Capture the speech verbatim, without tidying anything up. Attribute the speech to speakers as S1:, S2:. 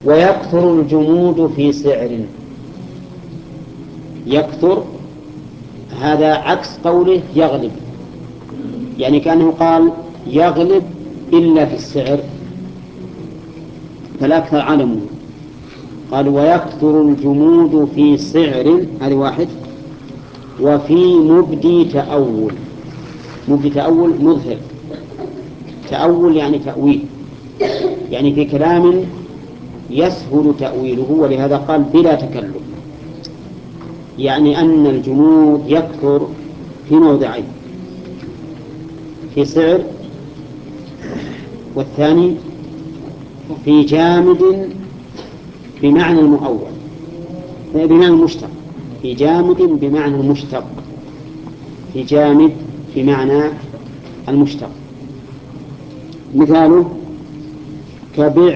S1: ويكثر الجمود في سعر. يكثر هذا عكس قوله يغلب، يعني كأنه قال يغلب إلا في السعر، فالأكثر علمه. قال ويكثر الجمود في سعر، هذه واحد. وفي مبدي تأول. مبدي تأول مظهر، تأول يعني تأويل، يعني في كلام يسهل تأويله، ولهذا قال بلا تكلف. يعني أن الجمود يكثر في موضعين، في سعر، والثاني في جامد بمعنى المؤول، بمعنى المشتق. في جامد بمعنى المشتق، في جامد بمعنى المشتق. مثاله كبيع